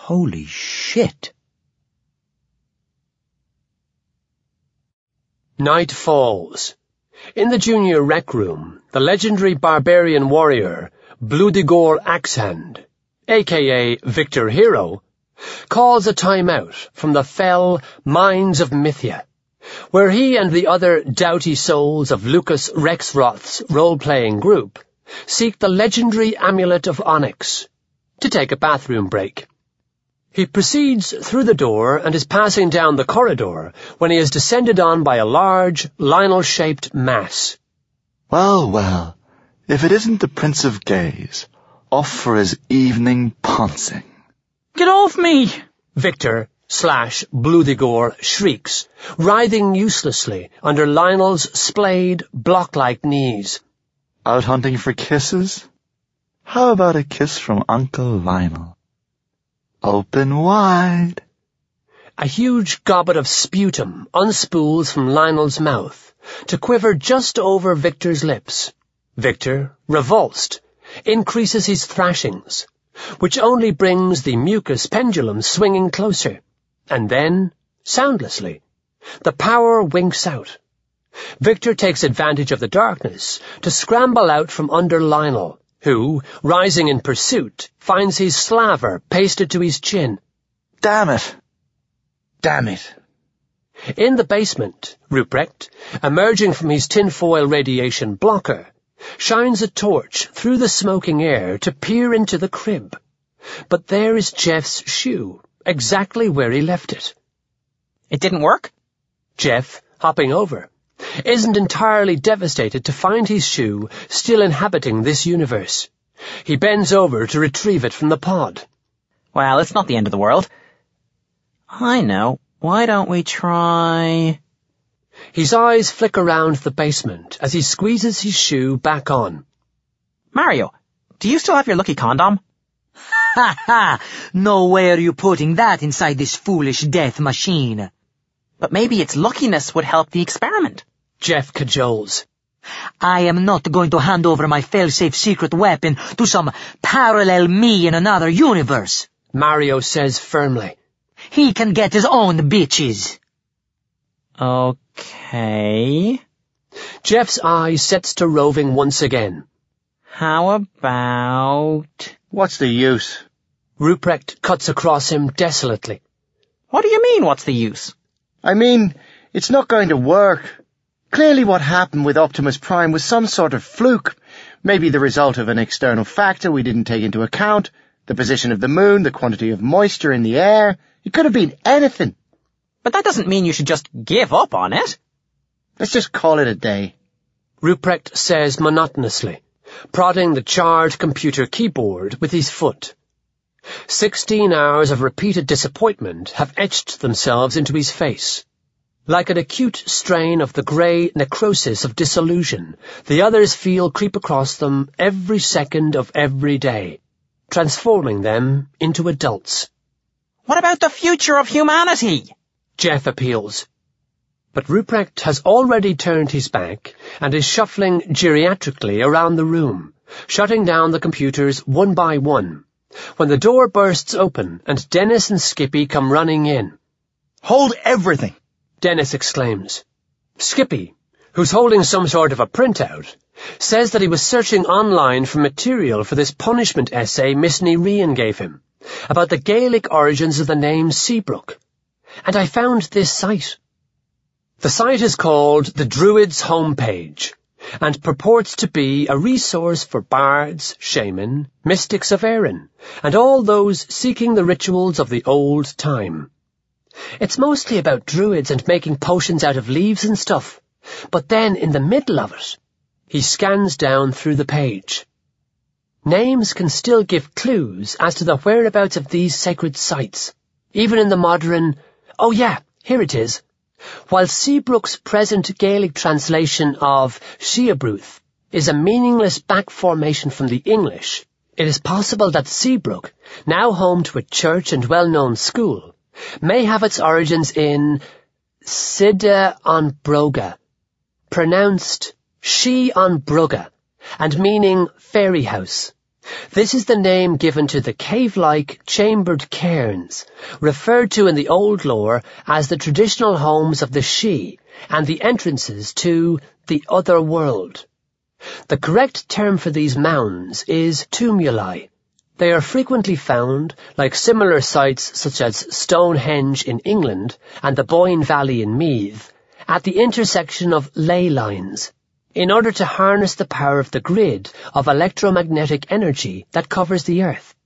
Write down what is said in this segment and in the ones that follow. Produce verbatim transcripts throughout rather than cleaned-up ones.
Holy shit. Night falls. In the junior rec room, the legendary barbarian warrior, Bludigor Axehand, aka Victor Hero, calls a time-out from the fell mines of Mythia, where he and the other doughty souls of Lucas Rexroth's role-playing group seek the legendary Amulet of Onyx to take a bathroom break. He proceeds through the door and is passing down the corridor when he is descended on by a large, Lionel-shaped mass. Well, well, if it isn't the Prince of Gaze, off for his evening poncing. Get off me! Victor slash Bludigor shrieks, writhing uselessly under Lionel's splayed, block-like knees. Out hunting for kisses? How about a kiss from Uncle Lionel? Open wide. A huge gobbet of sputum unspools from Lionel's mouth to quiver just over Victor's lips. Victor, revulsed, increases his thrashings, which only brings the mucus pendulum swinging closer, and then, soundlessly, the power winks out. Victor takes advantage of the darkness to scramble out from under Lionel, who, rising in pursuit, finds his slaver pasted to his chin. Damn it! Damn it. In the basement, Ruprecht, emerging from his tinfoil radiation blocker, shines a torch through the smoking air to peer into the crib. But there is Jeff's shoe, exactly where he left it. It didn't work? Jeff, hopping over, isn't entirely devastated to find his shoe still inhabiting this universe. He bends over to retrieve it from the pod. Well, it's not the end of the world. I know. Why don't we try... His eyes flick around the basement as he squeezes his shoe back on. Mario, do you still have your lucky condom? Ha ha! No way are you putting that inside this foolish death machine. But maybe its luckiness would help the experiment. Jeff cajoles. I am not going to hand over my fail-safe secret weapon to some parallel me in another universe. Mario says firmly. He can get his own bitches. Okay. Jeff's eye sets to roving once again. How about... What's the use? Ruprecht cuts across him desolately. What do you mean, what's the use? I mean, it's not going to work. Clearly what happened with Optimus Prime was some sort of fluke. Maybe the result of an external factor we didn't take into account. The position of the moon, the quantity of moisture in the air. It could have been anything. But that doesn't mean you should just give up on it. Let's just call it a day. Ruprecht says monotonously, prodding the charred computer keyboard with his foot. Sixteen hours of repeated disappointment have etched themselves into his face. Like an acute strain of the grey necrosis of disillusion, the others feel creep across them every second of every day, transforming them into adults. What about the future of humanity? Jeff appeals. But Ruprecht has already turned his back and is shuffling geriatrically around the room, shutting down the computers one by one, when the door bursts open and Dennis and Skippy come running in. Hold everything! Dennis exclaims. Skippy, who's holding some sort of a printout, says that he was searching online for material for this punishment essay Miss Nerean gave him, about the Gaelic origins of the name Seabrook, and I found this site. The site is called the Druid's Homepage, and purports to be a resource for bards, shaman, mystics of Erin, and all those seeking the rituals of the old time. It's mostly about druids and making potions out of leaves and stuff, but then in the middle of it, he scans down through the page. Names can still give clues as to the whereabouts of these sacred sites, even in the modern... Oh yeah, here it is. While Seabrook's present Gaelic translation of Sheabruth is a meaningless back formation from the English, it is possible that Seabrook, now home to a church and well-known school, may have its origins in Sida an Broga, pronounced She an Brugga, and meaning fairy house, This is the name given to the cave-like chambered cairns, referred to in the old lore as the traditional homes of the Sidhe and the entrances to the other world. The correct term for these mounds is tumuli. They are frequently found, like similar sites such as Stonehenge in England and the Boyne Valley in Meath, at the intersection of ley lines, in order to harness the power of the grid of electromagnetic energy that covers the Earth.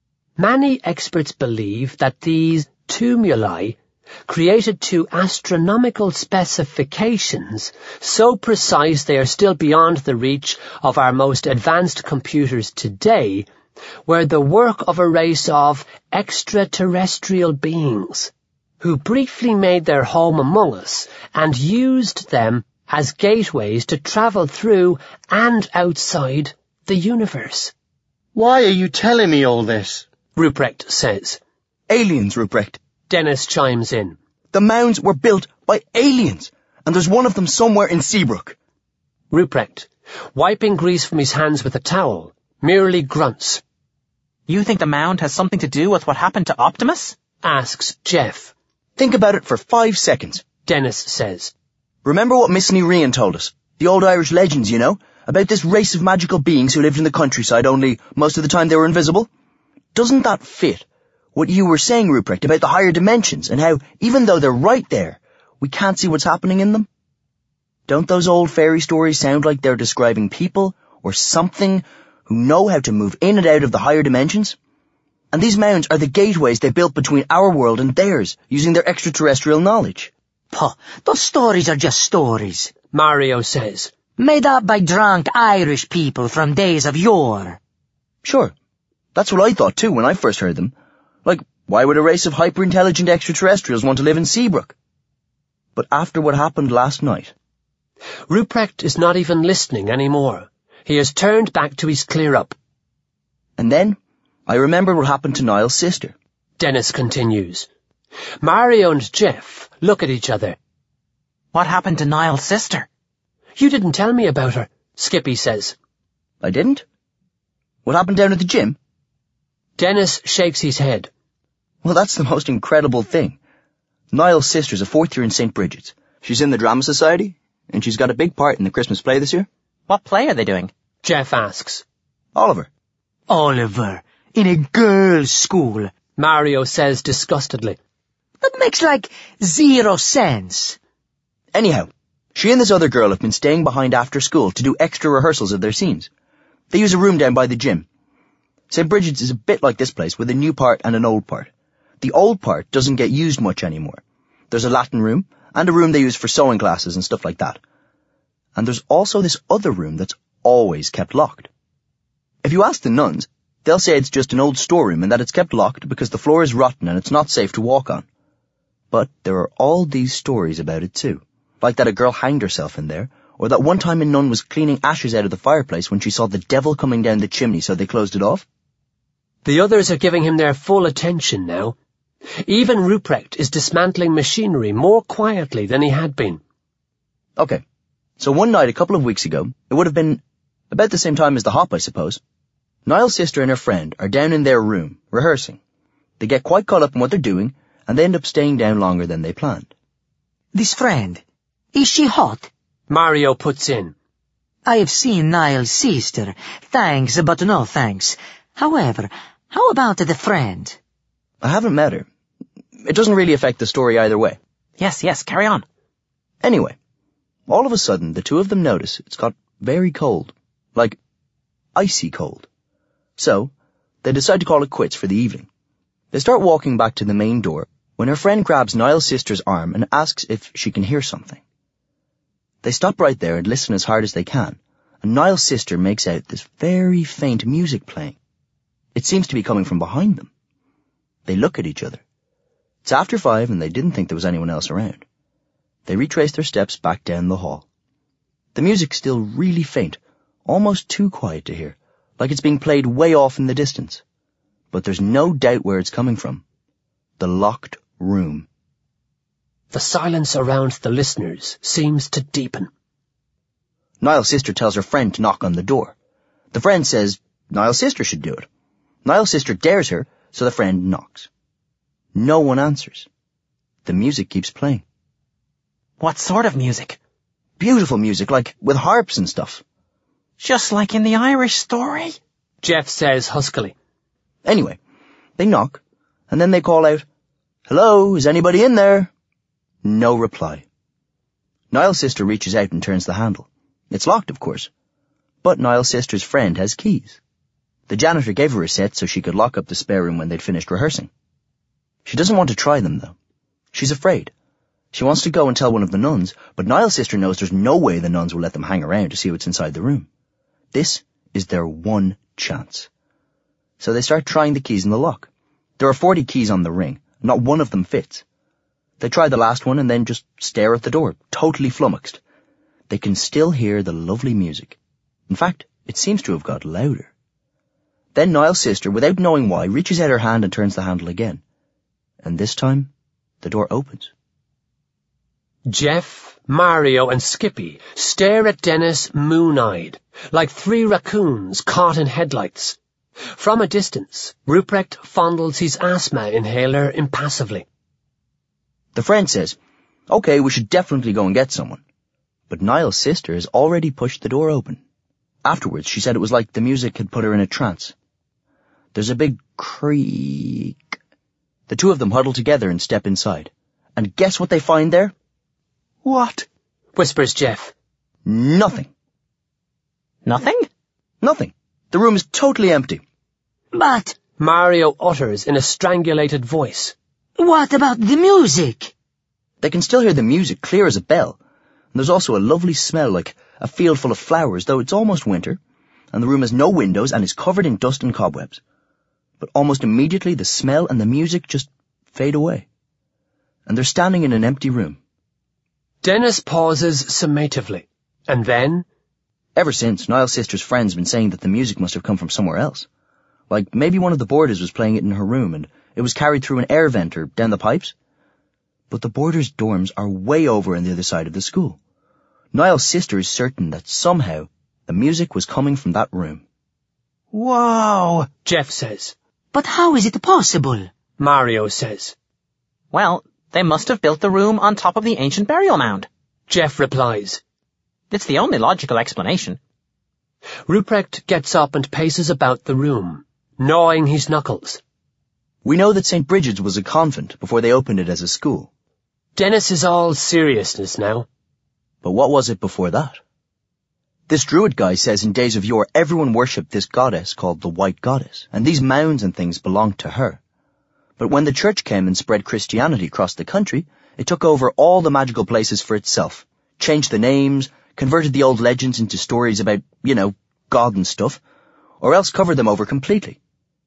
Many experts believe that these tumuli, created to astronomical specifications, so precise they are still beyond the reach of our most advanced computers today, were the work of a race of extraterrestrial beings, who briefly made their home among us and used them as gateways to travel through and outside the universe. Why are you telling me all this? Ruprecht says. Aliens, Ruprecht. Dennis chimes in. The mounds were built by aliens, and there's one of them somewhere in Seabrook. Ruprecht, wiping grease from his hands with a towel, merely grunts. You think the mound has something to do with what happened to Optimus? Asks Jeff. Think about it for five seconds. Dennis says. Remember what Miss Rhian told us? The old Irish legends, you know? About this race of magical beings who lived in the countryside, only most of the time they were invisible? Doesn't that fit what you were saying, Ruprecht, about the higher dimensions and how, even though they're right there, we can't see what's happening in them? Don't those old fairy stories sound like they're describing people or something who know how to move in and out of the higher dimensions? And these mounds are the gateways they built between our world and theirs, using their extraterrestrial knowledge. Puh, those stories are just stories, Mario says. Made up by drunk Irish people from days of yore. Sure, that's what I thought too when I first heard them. Like, why would a race of hyper-intelligent extraterrestrials want to live in Seabrook? But after what happened last night... Ruprecht is not even listening anymore. He has turned back to his clear-up. And then, I remembered what happened to Niall's sister. Dennis continues. Mario and Jeff look at each other. What happened to Niall's sister? You didn't tell me about her, Skippy says. I didn't? What happened down at the gym? Dennis shakes his head. Well, that's the most incredible thing. Niall's sister's a fourth year in Saint Bridget's. She's in the Drama Society, and she's got a big part in the Christmas play this year. What play are they doing? Jeff asks. Oliver. Oliver, in a girls' school. Mario says disgustedly. That makes like zero sense. Anyhow, she and this other girl have been staying behind after school to do extra rehearsals of their scenes. They use a room down by the gym. Saint Bridget's is a bit like this place, with a new part and an old part. The old part doesn't get used much anymore. There's a Latin room, and a room they use for sewing classes and stuff like that. And there's also this other room that's always kept locked. If you ask the nuns, they'll say it's just an old storeroom and that it's kept locked because the floor is rotten and it's not safe to walk on. But there are all these stories about it too, like that a girl hanged herself in there, or that one time a nun was cleaning ashes out of the fireplace when she saw the devil coming down the chimney, so they closed it off. The others are giving him their full attention now. Even Ruprecht is dismantling machinery more quietly than he had been. Okay, so one night a couple of weeks ago, it would have been about the same time as the hop, I suppose, Niall's sister and her friend are down in their room, rehearsing. They get quite caught up in what they're doing, and they end up staying down longer than they planned. This friend, is she hot? Mario puts in. I have seen Niall's sister. Thanks, but no thanks. However, how about the friend? I haven't met her. It doesn't really affect the story either way. Yes, yes, carry on. Anyway, all of a sudden, the two of them notice it's got very cold. Like, icy cold. So, they decide to call it quits for the evening. They start walking back to the main door when her friend grabs Niall's sister's arm and asks if she can hear something. They stop right there and listen as hard as they can, and Niall's sister makes out this very faint music playing. It seems to be coming from behind them. They look at each other. It's after five and they didn't think there was anyone else around. They retrace their steps back down the hall. The music's still really faint, almost too quiet to hear, like it's being played way off in the distance. But there's no doubt where it's coming from. The locked room. The silence around the listeners seems to deepen. Niall's sister tells her friend to knock on the door. The friend says, Niall's sister should do it. Niall's sister dares her, so the friend knocks. No one answers. The music keeps playing. What sort of music? Beautiful music, like with harps and stuff. Just like in the Irish story? Jeff says huskily. Anyway, they knock, and then they call out, "Hello, is anybody in there?" No reply. Niall's sister reaches out and turns the handle. It's locked, of course. But Niall's sister's friend has keys. The janitor gave her a set so she could lock up the spare room when they'd finished rehearsing. She doesn't want to try them, though. She's afraid. She wants to go and tell one of the nuns, but Niall's sister knows there's no way the nuns will let them hang around to see what's inside the room. This is their one chance. So they start trying the keys in the lock. There are forty keys on the ring. Not one of them fits. They try the last one and then just stare at the door, totally flummoxed. They can still hear the lovely music. In fact, it seems to have got louder. Then Niall's sister, without knowing why, reaches out her hand and turns the handle again. And this time, the door opens. Jeff, Mario and Skippy stare at Dennis moon-eyed, like three raccoons caught in headlights. From a distance, Ruprecht fondles his asthma inhaler impassively. The friend says, "Okay, we should definitely go and get someone." But Niall's sister has already pushed the door open. Afterwards, she said it was like the music had put her in a trance. There's a big creak. The two of them huddle together and step inside. And guess what they find there? What? Whispers Jeff. Nothing. Nothing? Nothing. The room is totally empty. But Mario utters in a strangulated voice. what about the music? They can still hear the music clear as a bell. And there's also a lovely smell like a field full of flowers, though it's almost winter, and the room has no windows and is covered in dust and cobwebs. But almost immediately the smell and the music just fade away. And they're standing in an empty room. Dennis pauses summatively, and then... Ever since, Niall's sister's friend's been saying that the music must have come from somewhere else. Like maybe one of the boarders was playing it in her room and it was carried through an air vent or down the pipes. But the boarders' dorms are way over on the other side of the school. Niall's sister is certain that somehow the music was coming from that room. Whoa, Jeff says. But how is it possible? Mario says. Well, they must have built the room on top of the ancient burial mound. Jeff replies. It's the only logical explanation. Ruprecht gets up and paces about the room, gnawing his knuckles. We know that Saint Brigid's was a convent before they opened it as a school. Dennis is all seriousness now. But what was it before that? This druid guy says in days of yore everyone worshipped this goddess called the White Goddess, and these mounds and things belonged to her. But when the church came and spread Christianity across the country, it took over all the magical places for itself, changed the names, converted the old legends into stories about, you know, God and stuff, or else covered them over completely.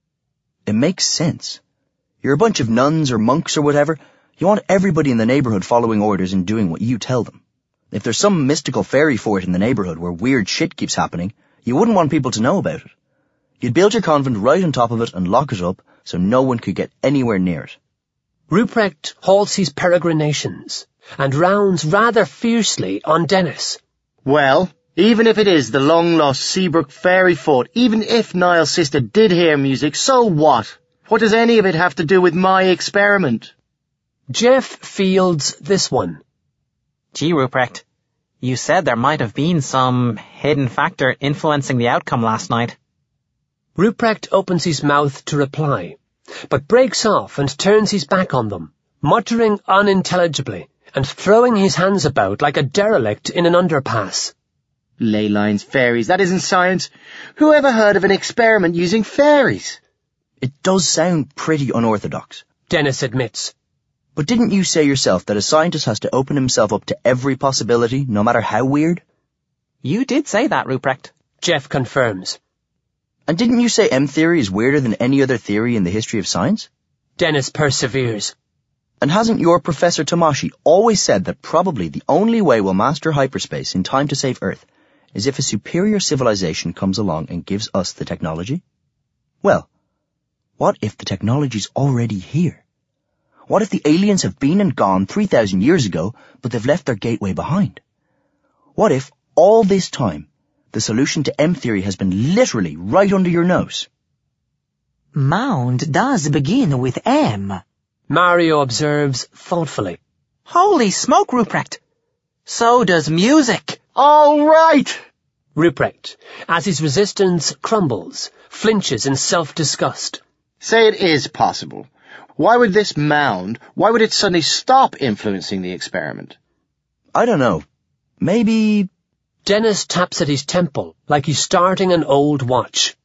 It makes sense. You're a bunch of nuns or monks or whatever. You want everybody in the neighborhood following orders and doing what you tell them. If there's some mystical fairy fort in the neighborhood where weird shit keeps happening, you wouldn't want people to know about it. You'd build your convent right on top of it and lock it up so no one could get anywhere near it. Ruprecht halts his peregrinations and rounds rather fiercely on Dennis. Well, even if it is the long-lost Seabrook fairy fort, even if Niall's sister did hear music, so what? What does any of it have to do with my experiment? Jeff fields this one. Gee, Ruprecht, you said there might have been some hidden factor influencing the outcome last night. Ruprecht opens his mouth to reply, but breaks off and turns his back on them, muttering unintelligibly and throwing his hands about like a derelict in an underpass. Ley lines, fairies, that isn't science. Who ever heard of an experiment using fairies? It does sound pretty unorthodox. Dennis admits. But didn't you say yourself that a scientist has to open himself up to every possibility, no matter how weird? You did say that, Ruprecht. Jeff confirms. And didn't you say M-theory is weirder than any other theory in the history of science? Dennis perseveres. And hasn't your Professor Tomashi always said that probably the only way we'll master hyperspace in time to save Earth is if a superior civilization comes along and gives us the technology? Well, what if the technology's already here? What if the aliens have been and gone three thousand years ago, but they've left their gateway behind? What if, all this time, The solution to M theory has been literally right under your nose. Mound does begin with M. Mario observes thoughtfully. Holy smoke, Ruprecht. So does music. All right! Ruprecht, as his resistance crumbles, flinches in self-disgust. Say it is possible. Why would this mound, why would it suddenly stop influencing the experiment? I don't know. Maybe... Dennis taps at his temple like he's starting an old watch.